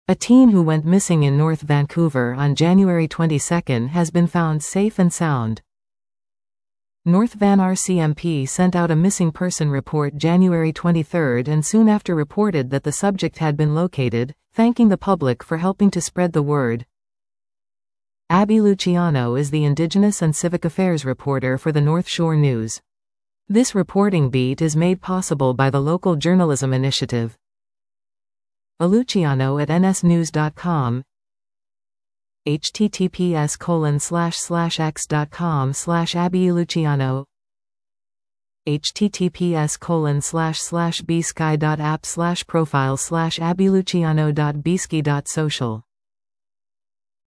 A teen who went missing in North Vancouver on January 22 has been found safe and sound. North Van RCMP sent out a missing person report January 23 and soon after reported that the subject had been located, thanking the public for helping to spread the word. Abby Luciano is the Indigenous and Civic Affairs reporter for the North Shore News. This reporting beat is made possible by the local journalism initiative. Luciano at nsnews.com, https://x.com/AbbyLuciano, https://bsky.app/profile/abbyluciano.bsky.social